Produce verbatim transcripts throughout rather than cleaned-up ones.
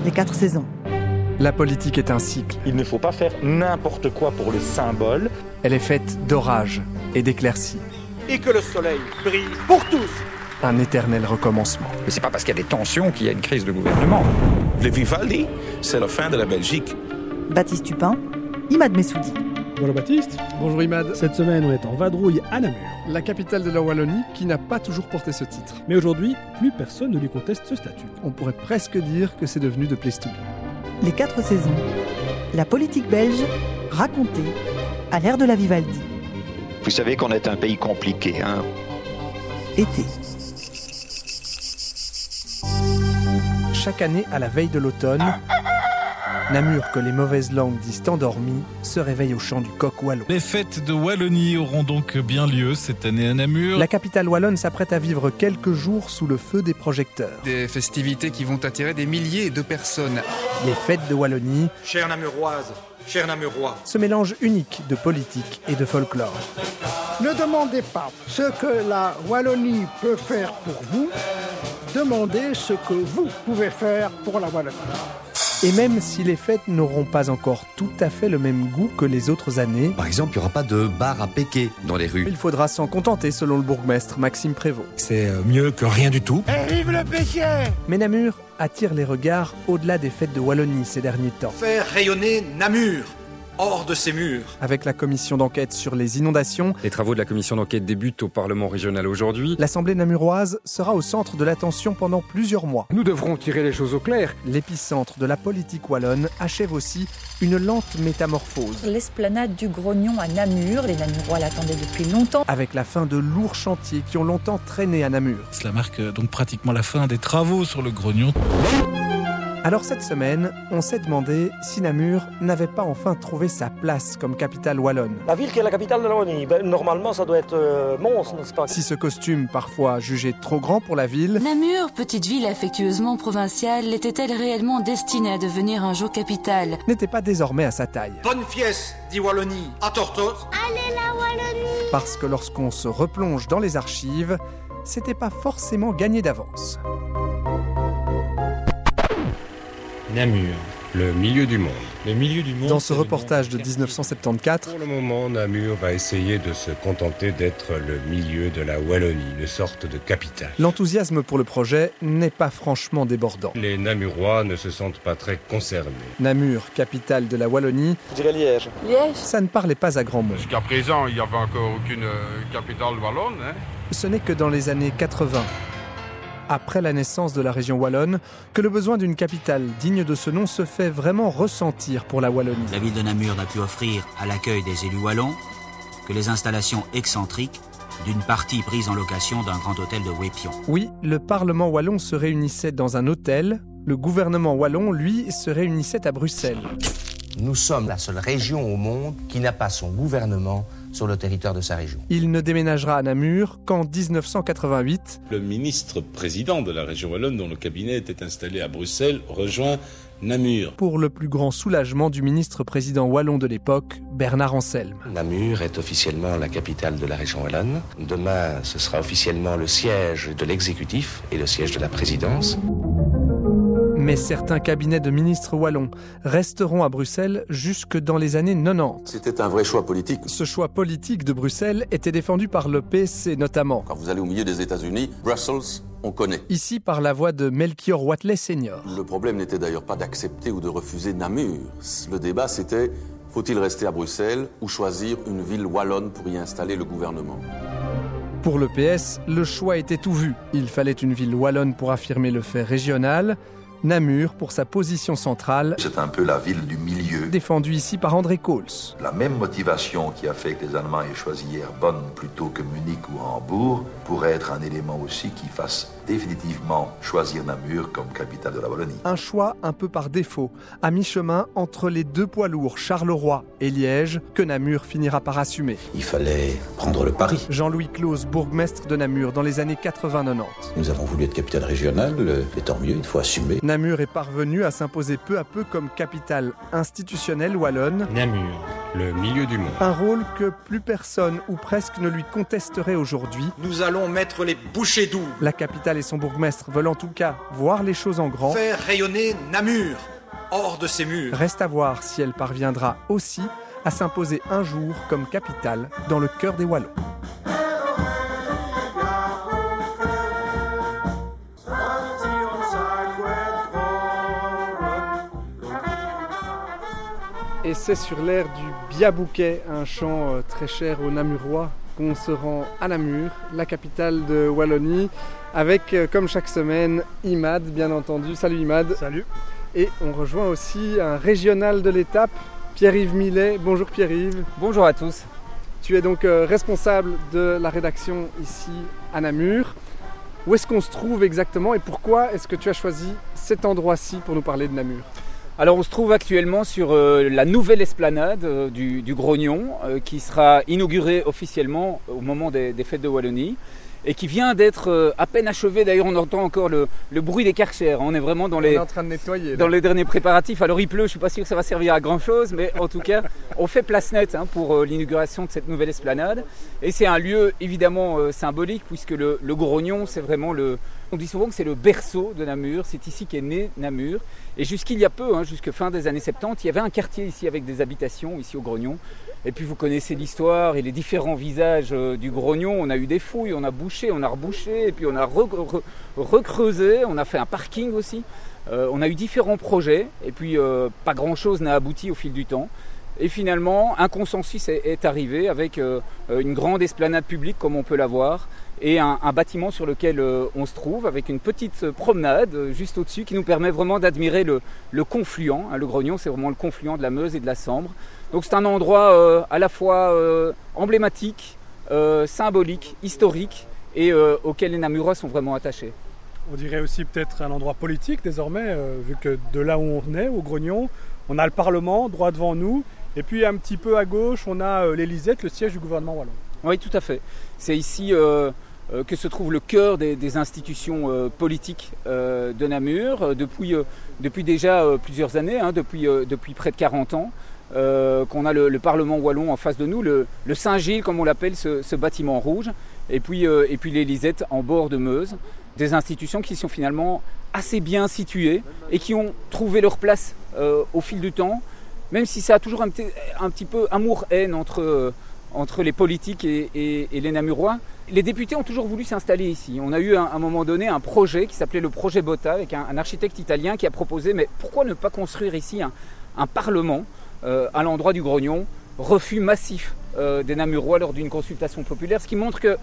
les quatre saisons. La politique est un cycle. Il ne faut pas faire n'importe quoi pour le symbole. Elle est faite d'orages et d'éclaircies. Et que le soleil brille pour tous. Un éternel recommencement. Mais c'est pas parce qu'il y a des tensions qu'il y a une crise de gouvernement. Le Vivaldi, c'est la fin de la Belgique. Baptiste Tupin, Imad Messoudi. Bonjour Baptiste. Bonjour Imad. Cette semaine, on est en vadrouille à Namur. La capitale de la Wallonie qui n'a pas toujours porté ce titre. Mais aujourd'hui, plus personne ne lui conteste ce statut. On pourrait presque dire que c'est devenu de place to be. Les quatre saisons. La politique belge racontée à l'ère de la Vivaldi. Vous savez qu'on est un pays compliqué, hein. Été. Chaque année, à la veille de l'automne, Namur, que les mauvaises langues disent endormi, se réveille au chant du coq wallon. Les fêtes de Wallonie auront donc bien lieu cette année à Namur. La capitale wallonne s'apprête à vivre quelques jours sous le feu des projecteurs. Des festivités qui vont attirer des milliers de personnes. Les fêtes de Wallonie, Chère Namuroise, chers Namurois, ce mélange unique de politique et de folklore. Ne demandez pas ce que la Wallonie peut faire pour vous, demandez ce que vous pouvez faire pour la Wallonie. Et même si les fêtes n'auront pas encore tout à fait le même goût que les autres années, par exemple, il n'y aura pas de bar à péquer dans les rues. Il faudra s'en contenter selon le bourgmestre Maxime Prévost. C'est mieux que rien du tout. Et vive le péché! Mais Namur attire les regards au-delà des fêtes de Wallonie ces derniers temps. faire rayonner Namur hors de ses murs. Avec la commission d'enquête sur les inondations, les travaux de la commission d'enquête débutent au Parlement régional aujourd'hui. L'Assemblée namuroise sera au centre de l'attention pendant plusieurs mois. Nous devrons tirer les choses au clair. L'épicentre de la politique wallonne achève aussi une lente métamorphose. L'esplanade du Grognon à Namur, les Namurois l'attendaient depuis longtemps. Avec la fin de lourds chantiers qui ont longtemps traîné à Namur. Cela marque donc pratiquement la fin des travaux sur le Grognon. Alors cette semaine, on s'est demandé si Namur n'avait pas enfin trouvé sa place comme capitale wallonne. La ville qui est la capitale de la Wallonie, ben, normalement ça doit être euh, Mons, n'est-ce pas? Si ce costume, parfois jugé trop grand pour la ville... Namur, petite ville affectueusement provinciale, était-elle réellement destinée à devenir un jour capitale? N'était pas désormais à sa taille. Bonne fiesse, dit Wallonie, à Tortos. Allez la Wallonie! Parce que lorsqu'on se replonge dans les archives, c'était pas forcément gagné d'avance. Namur, le milieu du monde. Le milieu du monde. Dans ce reportage de dix-neuf cent soixante-quatorze, pour le moment, Namur va essayer de se contenter d'être le milieu de la Wallonie, une sorte de capitale. L'enthousiasme pour le projet n'est pas franchement débordant. Les Namurois ne se sentent pas très concernés. Namur, capitale de la Wallonie. Je dirais Liège. Liège. Ça ne parlait pas à grand monde. Jusqu'à présent, il n'y avait encore aucune euh, capitale wallonne. Hein. Ce n'est que dans les années quatre-vingts, après la naissance de la région wallonne, que le besoin d'une capitale digne de ce nom se fait vraiment ressentir pour la Wallonie. La ville de Namur n'a pu offrir à l'accueil des élus wallons que les installations excentriques d'une partie prise en location d'un grand hôtel de Wépion. Oui, le Parlement wallon se réunissait dans un hôtel, le gouvernement wallon, lui, se réunissait à Bruxelles. Nous sommes la seule région au monde qui n'a pas son gouvernement sur le territoire de sa région. Il ne déménagera à Namur qu'en dix-neuf cent quatre-vingt-huit. Le ministre-président de la région wallonne, dont le cabinet était installé à Bruxelles, rejoint Namur. Pour le plus grand soulagement du ministre-président wallon de l'époque, Bernard Anselme. Namur est officiellement la capitale de la région wallonne. Demain, ce sera officiellement le siège de l'exécutif et le siège de la présidence. Mais certains cabinets de ministres wallons resteront à Bruxelles jusque dans les années quatre-vingt-dix. C'était un vrai choix politique. Ce choix politique de Bruxelles était défendu par le P S C notamment. Quand vous allez au milieu des États-Unis, Brussels, on connaît. Ici par la voix de Melchior Watley senior. Le problème n'était d'ailleurs pas d'accepter ou de refuser Namur. Le débat c'était, faut-il rester à Bruxelles ou choisir une ville wallonne pour y installer le gouvernement? Pour le P S, le choix était tout vu. Il fallait une ville wallonne pour affirmer le fait régional. Namur pour sa position centrale. C'est un peu la ville du milieu. Défendue ici par André Kohls. La même motivation qui a fait que les Allemands aient choisi hier Bonn plutôt que Munich ou Hambourg pourrait être un élément aussi qui fasse définitivement choisir Namur comme capitale de la Wallonie. Un choix un peu par défaut, à mi-chemin entre les deux poids lourds Charleroi et Liège, que Namur finira par assumer. Il fallait prendre le pari. Jean-Louis Claus, bourgmestre de Namur dans les années quatre-vingts quatre-vingt-dix. Nous avons voulu être capitale régionale, et tant mieux, il faut assumer. Namur est parvenu à s'imposer peu à peu comme capitale institutionnelle wallonne. Namur, le milieu du monde. Un rôle que plus personne ou presque ne lui contesterait aujourd'hui. Nous allons mettre les bouchées doubles. La capitale et son bourgmestre veulent en tout cas voir les choses en grand. Faire rayonner Namur hors de ses murs. Reste à voir si elle parviendra aussi à s'imposer un jour comme capitale dans le cœur des Wallons. Et c'est sur l'air du Biabouquet, un chant très cher aux Namurois, qu'on se rend à Namur, la capitale de Wallonie, avec, comme chaque semaine, Imad, bien entendu. Salut Imad. Salut. Et on rejoint aussi un régional de l'étape, Pierre-Yves Millet. Bonjour Pierre-Yves. Bonjour à tous. Tu es donc responsable de la rédaction ici à Namur. Où est-ce qu'on se trouve exactement et pourquoi est-ce que tu as choisi cet endroit-ci pour nous parler de Namur ? Alors on se trouve actuellement sur euh, la nouvelle esplanade euh, du, du Grognon euh, qui sera inaugurée officiellement au moment des, des fêtes de Wallonie et qui vient d'être euh, à peine achevée. D'ailleurs on entend encore le, le bruit des karchers. On est vraiment dans, les, on est en train de nettoyer, dans les derniers préparatifs. Alors il pleut, je ne suis pas sûr que ça va servir à grand chose, mais en tout cas on fait place nette hein, pour euh, l'inauguration de cette nouvelle esplanade. Et c'est un lieu évidemment euh, symbolique puisque le, le Grognon c'est vraiment le... On dit souvent que c'est le berceau de Namur, c'est ici qu'est né Namur. Et jusqu'il y a peu, hein, jusqu'à fin des années soixante-dix, il y avait un quartier ici avec des habitations, ici au Grognon. Et puis vous connaissez l'histoire et les différents visages euh, du Grognon. On a eu des fouilles, on a bouché, on a rebouché, et puis on a re- re- recreusé, on a fait un parking aussi. Euh, on a eu différents projets, et puis euh, pas grand-chose n'a abouti au fil du temps. Et finalement, un consensus est, est arrivé avec euh, une grande esplanade publique comme on peut la voir et un, un bâtiment sur lequel euh, on se trouve avec une petite promenade euh, juste au-dessus qui nous permet vraiment d'admirer le, le confluent. Hein, le Grognon, c'est vraiment le confluent de la Meuse et de la Sambre. Donc c'est un endroit euh, à la fois euh, emblématique, euh, symbolique, historique et euh, auquel les Namurois sont vraiment attachés. On dirait aussi peut-être un endroit politique désormais, euh, vu que de là où on est, au Grognon, on a le Parlement droit devant nous. Et puis un petit peu à gauche, on a l'Élysée, le siège du gouvernement wallon. Oui, tout à fait. C'est ici euh, euh, que se trouve le cœur des, des institutions euh, politiques euh, de Namur, euh, depuis, euh, depuis déjà euh, plusieurs années, hein, depuis, euh, depuis près de quarante ans, euh, qu'on a le, le Parlement wallon en face de nous, le, le Saint-Gilles, comme on l'appelle, ce, ce bâtiment rouge, et puis, euh, et puis l'Élysée en bord de Meuse. Des institutions qui sont finalement assez bien situées et qui ont trouvé leur place euh, au fil du temps. Même si ça a toujours un petit, un petit peu amour-haine entre, euh, entre les politiques et, et, et les Namurois, les députés ont toujours voulu s'installer ici. On a eu à un, un moment donné un projet qui s'appelait le projet Botta avec un, un architecte italien qui a proposé mais pourquoi ne pas construire ici un, un parlement euh, à l'endroit du Grognon, refus massif euh, des Namurois lors d'une consultation populaire, ce qui montre que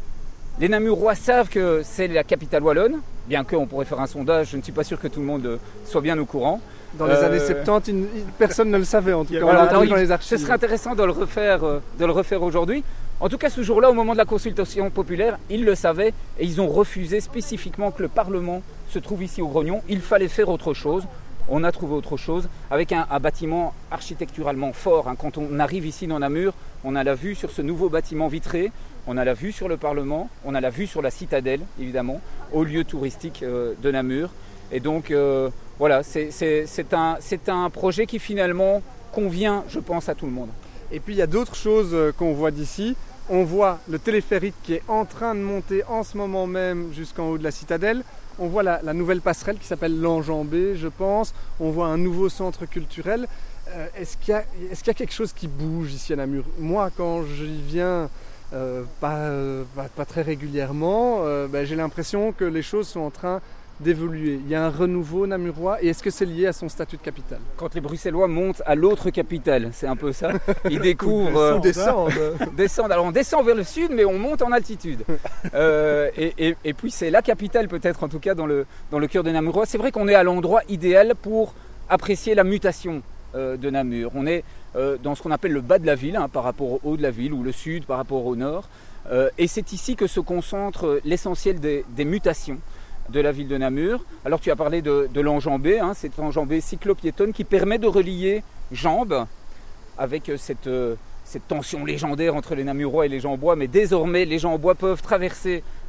les Namurois savent que c'est la capitale wallonne, bien qu'on pourrait faire un sondage, je ne suis pas sûr que tout le monde soit bien au courant. Dans les euh... années soixante-dix, une, une, personne ne le savait en tout cas. Voilà, alors, dans les archives. Ce serait intéressant de le refaire, euh, de le refaire aujourd'hui. En tout cas, ce jour-là, au moment de la consultation populaire, ils le savaient et ils ont refusé spécifiquement que le Parlement se trouve ici au Grognon. Il fallait faire autre chose. On a trouvé autre chose avec un, un bâtiment architecturalement fort. Hein. Quand on arrive ici dans Namur, on a la vue sur ce nouveau bâtiment vitré, on a la vue sur le Parlement, on a la vue sur la citadelle, évidemment, au lieu touristique euh, de Namur. Et donc, euh, voilà, c'est, c'est, c'est, un, c'est un projet qui finalement convient, je pense, à tout le monde. Et puis, il y a d'autres choses qu'on voit d'ici. On voit le téléphérique qui est en train de monter en ce moment même jusqu'en haut de la citadelle. On voit la, la nouvelle passerelle qui s'appelle l'Enjambée, je pense. On voit un nouveau centre culturel. Euh, est-ce qu'il y a, est-ce qu'il y a quelque chose qui bouge ici à Namur ? Moi, quand j'y viens, euh, pas, euh, pas, pas très régulièrement, euh, ben, j'ai l'impression que les choses sont en train d'évoluer. Il y a un renouveau namurois et est-ce que c'est lié à son statut de capitale ? Quand les Bruxellois montent à l'autre capitale, c'est un peu ça. Ils découvrent... euh, descendent. descendent. Alors on descend vers le sud mais on monte en altitude. euh, et, et, et puis c'est la capitale peut-être en tout cas dans le, dans le cœur des Namurois. C'est vrai qu'on est à l'endroit idéal pour apprécier la mutation euh, de Namur. On est euh, dans ce qu'on appelle le bas de la ville hein, par rapport au haut de la ville ou le sud par rapport au nord. Euh, et c'est ici que se concentre l'essentiel des, des mutations de la ville de Namur. Alors tu as parlé de, de l'enjambée, hein, cette enjambée cyclopiétonne qui permet de relier Jambes avec cette, euh, cette tension légendaire entre les Namurois et les gens en bois, mais désormais les gens en bois peuvent traverser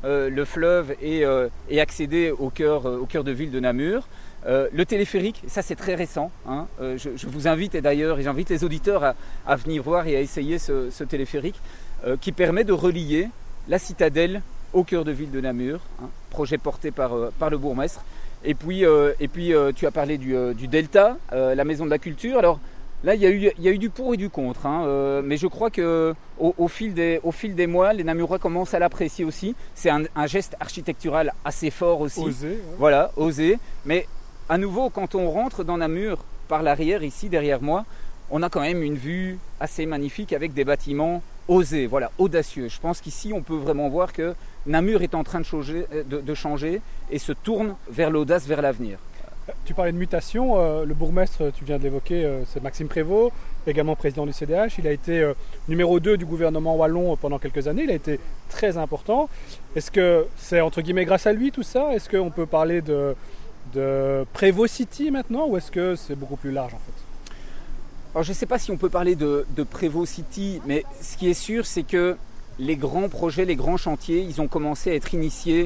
euh, le fleuve et, euh, et accéder au cœur, euh, au cœur de ville de Namur. Euh, le téléphérique, ça c'est très récent, hein. euh, je, je vous invite et d'ailleurs, et j'invite les auditeurs à, à venir voir et à essayer ce, ce téléphérique euh, qui permet de relier la citadelle au cœur de ville de Namur, hein, projet porté par, euh, par le bourgmestre. Et puis, euh, et puis euh, tu as parlé du, euh, du Delta, euh, la maison de la culture. Alors là, il y a eu, il y a eu du pour et du contre, hein, euh, mais je crois qu'au au fil, des, au fil des mois, les Namurois commencent à l'apprécier aussi. C'est un, un geste architectural assez fort aussi. Osé. Ouais. Voilà, osé. Mais à nouveau, quand on rentre dans Namur par l'arrière, ici derrière moi, on a quand même une vue assez magnifique avec des bâtiments osés, voilà, audacieux. Je pense qu'ici, on peut vraiment voir que Namur est en train de changer, de, de changer et se tourne vers l'audace, vers l'avenir. Tu parlais de mutation, euh, le bourgmestre, tu viens de l'évoquer, euh, c'est Maxime Prévost, également président du C D H. Il a été euh, numéro deux du gouvernement wallon pendant quelques années, il a été très important. Est-ce que c'est entre guillemets grâce à lui tout ça? Est-ce qu'on peut parler de, de Prévost City maintenant ou est-ce que c'est beaucoup plus large en fait? Alors je ne sais pas si on peut parler de, de Prévost City, mais ce qui est sûr c'est que les grands projets, les grands chantiers, ils ont commencé à être initiés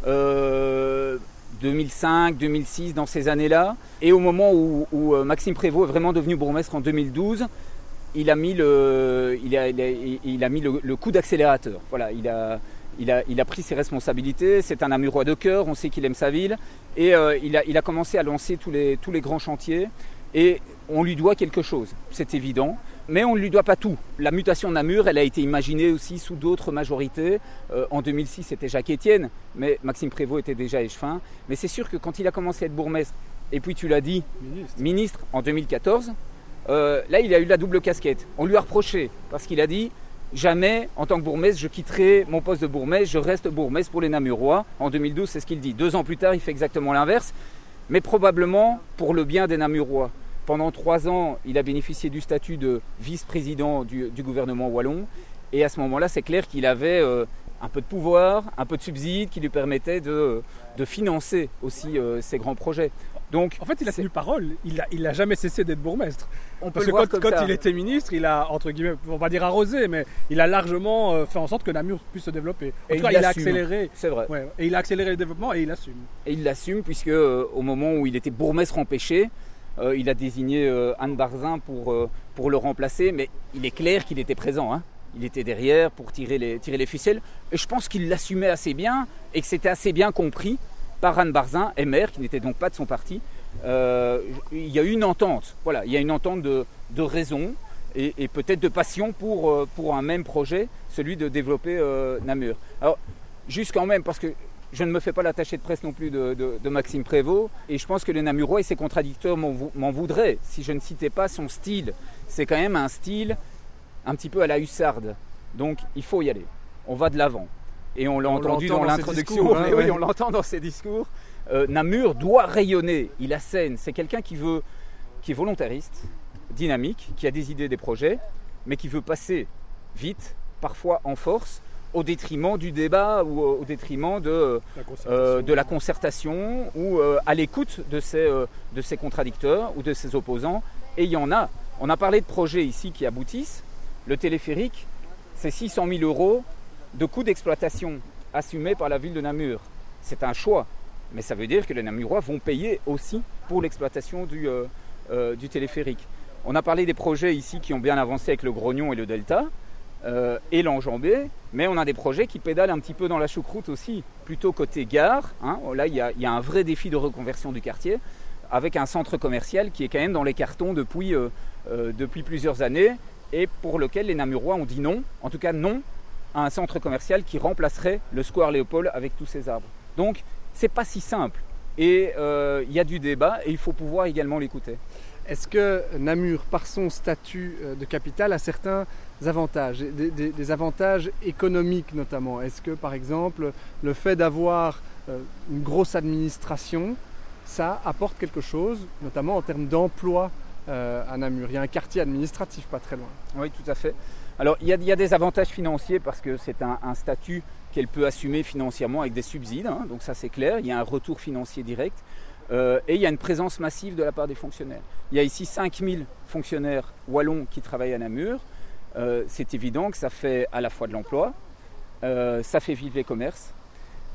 euh, deux mille cinq, deux mille six, dans ces années-là. Et au moment où, où Maxime Prévost est vraiment devenu bourgmestre en deux mille douze, il a mis le, il a, il a, il a mis le, le coup d'accélérateur. Voilà, il a, il, a, il a pris ses responsabilités. C'est un Namurois de cœur, on sait qu'il aime sa ville. Et euh, il, a, il a commencé à lancer tous les, tous les grands chantiers. Et on lui doit quelque chose, c'est évident. Mais on ne lui doit pas tout. La mutation de Namur, elle a été imaginée aussi sous d'autres majorités. Euh, en deux mille six, c'était Jacques Étienne, mais Maxime Prévost était déjà échevin. Mais c'est sûr que quand il a commencé à être bourgmestre, et puis tu l'as dit, ministre, ministre en deux mille quatorze, euh, là il a eu la double casquette. On lui a reproché, parce qu'il a dit « Jamais, en tant que bourgmestre, je quitterai mon poste de bourgmestre, je reste bourgmestre pour les Namurois ». En deux mille douze, c'est ce qu'il dit. Deux ans plus tard, il fait exactement l'inverse, mais probablement pour le bien des Namurois. Pendant trois ans, il a bénéficié du statut de vice-président du, du gouvernement wallon. Et à ce moment-là, c'est clair qu'il avait euh, un peu de pouvoir, un peu de subsides qui lui permettaient de, de financer aussi euh, ses grands projets. Donc, en fait, il a tenu parole. Il n'a il a jamais cessé d'être bourgmestre. On Parce peut que le quand, voir comme quand ça. il était ministre, il a, entre guillemets, on va dire arrosé, mais il a largement euh, fait en sorte que Namur puisse se développer. En Et tout cas, il il a assume. accéléré. C'est vrai. Ouais, et il a accéléré le développement et il assume. Et il l'assume puisque euh, au moment où il était bourgmestre empêché, Euh, il a désigné euh, Anne Barzin pour, euh, pour le remplacer, mais il est clair qu'il était présent. Hein. Il était derrière pour tirer les, tirer les ficelles. Et je pense qu'il l'assumait assez bien et que c'était assez bien compris par Anne Barzin, M R, qui n'était donc pas de son parti. Euh, il y a eu une entente. Voilà, il y a une entente de, de raison et, et peut-être de passion pour, euh, pour un même projet, celui de développer euh, Namur. Alors, juste quand même, parce que je ne me fais pas l'attaché de presse non plus de, de, de Maxime Prévost. Et je pense que les Namurois et ses contradicteurs m'en voudraient si je ne citais pas son style. C'est quand même un style un petit peu à la hussarde. Donc il faut y aller. On va de l'avant. Et on l'a entendu dans, dans l'introduction. Hein, oui, ouais. On l'entend dans ses discours. Euh, Namur doit rayonner. Il assène. C'est quelqu'un qui veut, qui est volontariste, dynamique, qui a des idées, des projets, mais qui veut passer vite, parfois en force, au détriment du débat ou au détriment de la, euh, de la concertation ou euh, à l'écoute de ses, euh, de ses contradicteurs ou de ses opposants. Et il y en a. On a parlé de projets ici qui aboutissent. Le téléphérique, c'est six cent mille euros de coûts d'exploitation assumés par la ville de Namur. C'est un choix, mais ça veut dire que les Namurois vont payer aussi pour l'exploitation du, euh, euh, du téléphérique. On a parlé des projets ici qui ont bien avancé avec le Grognon et le Delta. Euh, et l'enjambé, mais on a des projets qui pédalent un petit peu dans la choucroute aussi, plutôt côté gare. Hein. Là, il y, y a un vrai défi de reconversion du quartier, avec un centre commercial qui est quand même dans les cartons depuis, euh, euh, depuis plusieurs années, et pour lequel les Namurois ont dit non, en tout cas non, à un centre commercial qui remplacerait le square Léopold avec tous ses arbres. Donc, c'est pas si simple, et euh, il y a du débat, et il faut pouvoir également l'écouter. Est-ce que Namur, par son statut de capitale, a certains avantages, des, des, des avantages économiques notamment? Est-ce que, par exemple, le fait d'avoir une grosse administration, ça apporte quelque chose, notamment en termes d'emploi euh, à Namur? Il y a un quartier administratif pas très loin. Oui, tout à fait. Alors, il y a, il y a des avantages financiers parce que c'est un, un statut qu'elle peut assumer financièrement avec des subsides, hein, donc ça c'est clair, il y a un retour financier direct. Euh, et il y a une présence massive de la part des fonctionnaires. Il y a ici cinq mille fonctionnaires wallons qui travaillent à Namur. Euh, c'est évident que ça fait à la fois de l'emploi, euh, ça fait vivre les commerces,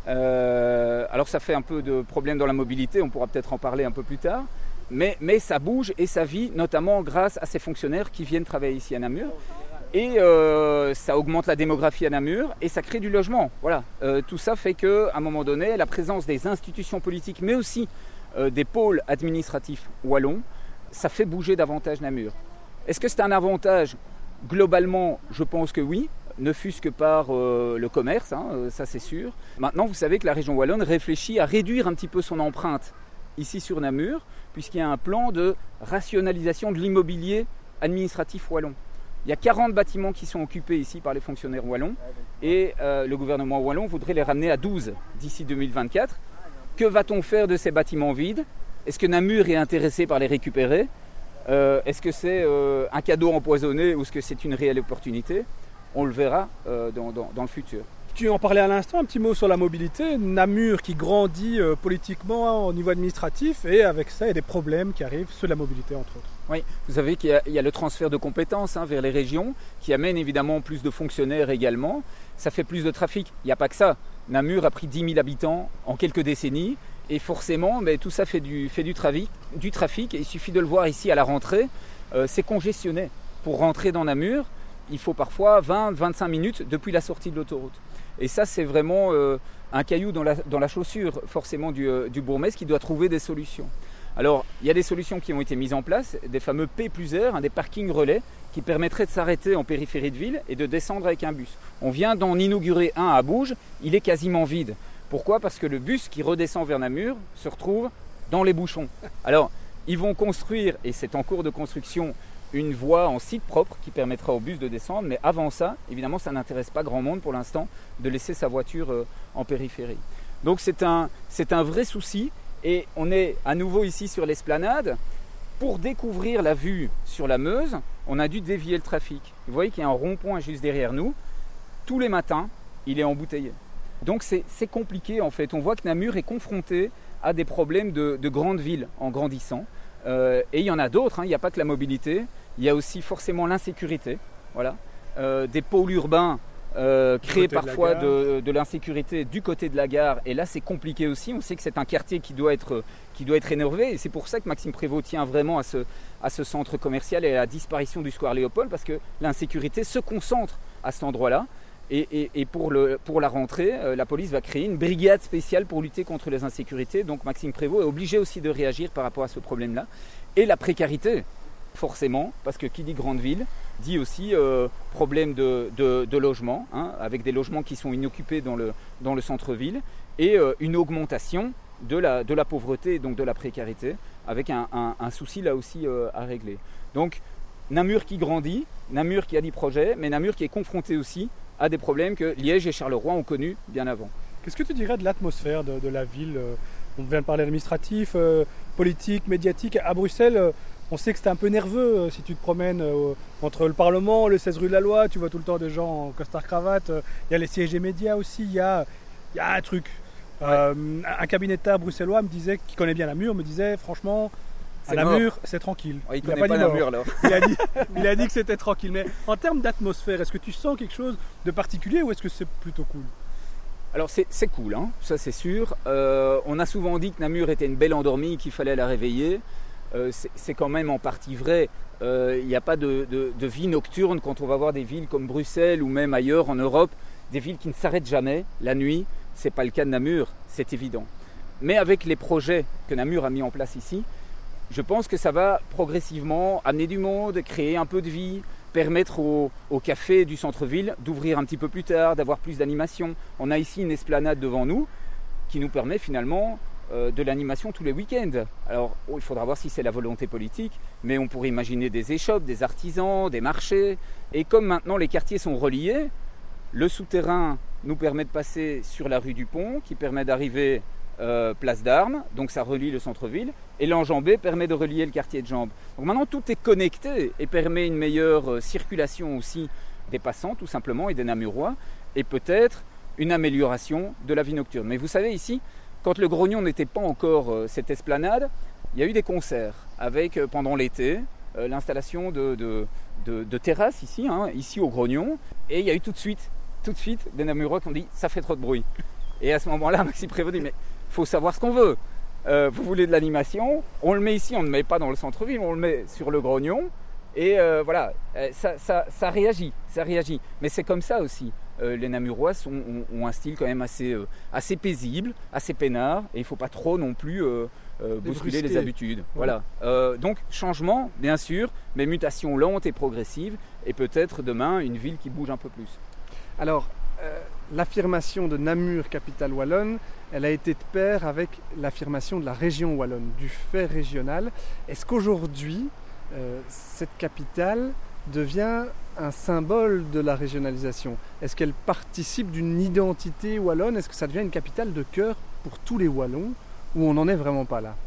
Euh, alors ça fait un peu de problème dans la mobilité, on pourra peut-être en parler un peu plus tard, mais, mais ça bouge et ça vit notamment grâce à ces fonctionnaires qui viennent travailler ici à Namur. Et euh, ça augmente la démographie à Namur et ça crée du logement. Voilà. Euh, tout ça fait qu'à un moment donné, la présence des institutions politiques, mais aussi euh, des pôles administratifs wallons, ça fait bouger davantage Namur. Est-ce que c'est un avantage? Globalement, je pense que oui, ne fût-ce que par euh, le commerce, hein, euh, ça c'est sûr. Maintenant, vous savez que la région wallonne réfléchit à réduire un petit peu son empreinte ici sur Namur, puisqu'il y a un plan de rationalisation de l'immobilier administratif wallon. Il y a quarante bâtiments qui sont occupés ici par les fonctionnaires wallons et euh, le gouvernement wallon voudrait les ramener à douze d'ici deux mille vingt-quatre. Que va-t-on faire de ces bâtiments vides? Est-ce que Namur est intéressé par les récupérer? euh, Est-ce que c'est euh, un cadeau empoisonné ou est-ce que c'est une réelle opportunité? On le verra euh, dans, dans, dans le futur. Tu en parlais à l'instant, un petit mot sur la mobilité. Namur qui grandit euh, politiquement hein, au niveau administratif et avec ça, il y a des problèmes qui arrivent sur la mobilité entre autres. Oui, vous savez qu'il y a, il y a le transfert de compétences hein, vers les régions qui amène évidemment plus de fonctionnaires également. Ça fait plus de trafic. Il n'y a pas que ça. Namur a pris dix mille habitants en quelques décennies et forcément mais tout ça fait du, fait du, trafic, du trafic. Et il suffit de le voir ici à la rentrée. Euh, c'est congestionné. Pour rentrer dans Namur, il faut parfois vingt à vingt-cinq minutes depuis la sortie de l'autoroute. Et ça, c'est vraiment euh, un caillou dans la, dans la chaussure forcément du, euh, du bourgmestre qui doit trouver des solutions. Alors, il y a des solutions qui ont été mises en place, des fameux P plus R, hein, des parkings relais qui permettraient de s'arrêter en périphérie de ville et de descendre avec un bus. On vient d'en inaugurer un à Bouges, il est quasiment vide. Pourquoi? Parce que le bus qui redescend vers Namur se retrouve dans les bouchons. Alors, ils vont construire, et c'est en cours de construction, une voie en site propre qui permettra au bus de descendre, mais avant ça, évidemment, ça n'intéresse pas grand monde pour l'instant de laisser sa voiture euh, en périphérie. Donc c'est un, c'est un vrai souci et on est à nouveau ici sur l'esplanade. Pour découvrir la vue sur la Meuse, on a dû dévier le trafic. Vous voyez qu'il y a un rond-point juste derrière nous. Tous les matins, il est embouteillé. Donc c'est, c'est compliqué en fait. On voit que Namur est confronté à des problèmes de, de grandes villes en grandissant. Euh, et il y en a d'autres, hein. Il n'y a pas que la mobilité, il y a aussi forcément l'insécurité, voilà. euh, des pôles urbains euh, créés parfois de, de, de l'insécurité du côté de la gare, et là c'est compliqué aussi, on sait que c'est un quartier qui doit être, qui doit être rénové, et c'est pour ça que Maxime Prévost tient vraiment à ce, à ce centre commercial et à la disparition du square Léopold, parce que l'insécurité se concentre à cet endroit-là. Et, et, et pour, le, pour la rentrée, euh, la police va créer une brigade spéciale pour lutter contre les insécurités. Donc Maxime Prévost est obligé aussi de réagir par rapport à ce problème-là. Et la précarité, forcément, parce que qui dit grande ville, dit aussi euh, problème de, de, de logement, hein, avec des logements qui sont inoccupés dans le, dans le centre-ville, et euh, une augmentation de la, de la pauvreté et donc de la précarité, avec un, un, un souci là aussi euh, à régler. Donc Namur qui grandit, Namur qui a des projets, mais Namur qui est confronté aussi à des problèmes que Liège et Charleroi ont connus bien avant. Qu'est-ce que tu dirais de l'atmosphère de, de la ville? On vient de parler administratif, euh, politique, médiatique. À Bruxelles, euh, on sait que c'est un peu nerveux euh, si tu te promènes euh, entre le Parlement, le seize rue de la Loi, tu vois tout le temps des gens en costard-cravate. Il euh, y a les sièges des médias aussi, il y a, y a un truc. Ouais. Euh, un cabinet bruxellois me disait, qui connaît bien Namur, me disait franchement, à Namur, c'est tranquille. Ouais, il il connaît pas, pas Namur alors. Il a, dit, il a dit que c'était tranquille. Mais en termes d'atmosphère, est-ce que tu sens quelque chose de particulier ou est-ce que c'est plutôt cool? Alors c'est, c'est cool, hein, ça c'est sûr. Euh, on a souvent dit que Namur était une belle endormie, qu'il fallait la réveiller. Euh, c'est, c'est quand même en partie vrai. Euh, il n'y a pas de, de, de vie nocturne quand on va voir des villes comme Bruxelles ou même ailleurs en Europe, des villes qui ne s'arrêtent jamais la nuit. Ce n'est pas le cas de Namur, c'est évident. Mais avec les projets que Namur a mis en place ici, je pense que ça va progressivement amener du monde, créer un peu de vie, permettre au, au café du centre-ville d'ouvrir un petit peu plus tard, d'avoir plus d'animation. On a ici une esplanade devant nous qui nous permet finalement euh, de l'animation tous les week-ends. Alors oh, il faudra voir si c'est la volonté politique, mais on pourrait imaginer des échoppes, des artisans, des marchés. Et comme maintenant les quartiers sont reliés, le souterrain nous permet de passer sur la rue du Pont, qui permet d'arriver Euh, place d'Armes, donc ça relie le centre-ville, et l'enjambé permet de relier le quartier de Jambes. Donc maintenant tout est connecté et permet une meilleure euh, circulation aussi des passants tout simplement et des Namurois, et peut-être une amélioration de la vie nocturne. Mais vous savez ici, quand le Grognon n'était pas encore euh, cette esplanade, il y a eu des concerts avec euh, pendant l'été euh, l'installation de, de, de, de terrasses ici, hein, ici au Grognon, et il y a eu tout de suite, tout de suite des Namurois qui ont dit ça fait trop de bruit. Et à ce moment-là, Maxime Prévost dit, mais il faut savoir ce qu'on veut. Euh, vous voulez de l'animation, on le met ici, on ne le met pas dans le centre-ville, on le met sur le Grognon. Et euh, voilà, ça, ça, ça réagit, ça réagit. Mais c'est comme ça aussi. Euh, les Namurois sont, ont, ont un style quand même assez, euh, assez paisible, assez peinard. Et il ne faut pas trop non plus euh, euh, bousculer les habitudes. Ouais. Voilà. Euh, donc changement, bien sûr, mais mutation lente et progressive. Et peut-être demain, une ville qui bouge un peu plus. Alors, euh, l'affirmation de Namur, capitale wallonne, elle a été de pair avec l'affirmation de la région wallonne, du fait régional. Est-ce qu'aujourd'hui, Euh, cette capitale devient un symbole de la régionalisation? Est-ce qu'elle participe d'une identité wallonne? Est-ce que ça devient une capitale de cœur pour tous les Wallons, ou on n'en est vraiment pas là?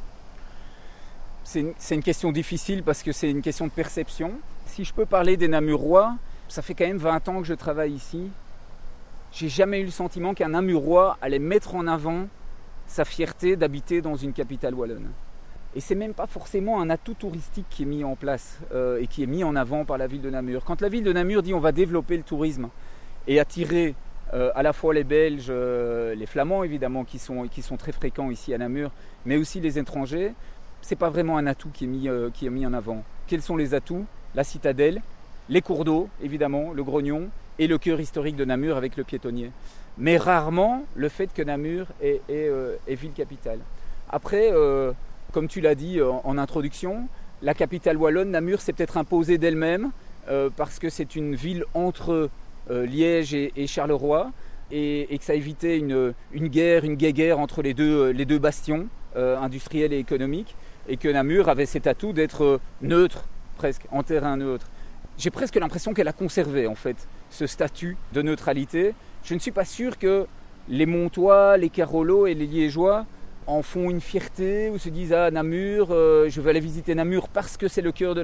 C'est une, c'est une question difficile parce que c'est une question de perception. Si je peux parler des Namurois, ça fait quand même vingt ans que je travaille ici. J'ai jamais eu le sentiment qu'un Namurois allait mettre en avant sa fierté d'habiter dans une capitale wallonne. Et c'est même pas forcément un atout touristique qui est mis en place euh, et qui est mis en avant par la ville de Namur. Quand la ville de Namur dit on va développer le tourisme et attirer euh, à la fois les Belges, euh, les Flamands évidemment qui sont, qui sont très fréquents ici à Namur, mais aussi les étrangers, c'est pas vraiment un atout qui est mis, euh, qui est mis en avant. Quels sont les atouts? La citadelle, les cours d'eau évidemment, le Grognon et le cœur historique de Namur avec le piétonnier. Mais rarement le fait que Namur est, est, euh, est ville capitale. Après, euh, comme tu l'as dit en, en introduction, la capitale wallonne, Namur, s'est peut-être imposée d'elle-même euh, parce que c'est une ville entre euh, Liège et, et Charleroi et, et que ça évitait une, une guerre, une guéguerre entre les deux, les deux bastions euh, industriels et économiques et que Namur avait cet atout d'être neutre, presque, en terrain neutre. J'ai presque l'impression qu'elle a conservé en fait ce statut de neutralité. Je ne suis pas sûr que les Montois, les Carolos et les Liégeois en font une fierté ou se disent « Ah, Namur, euh, je vais aller visiter Namur parce que c'est le cœur de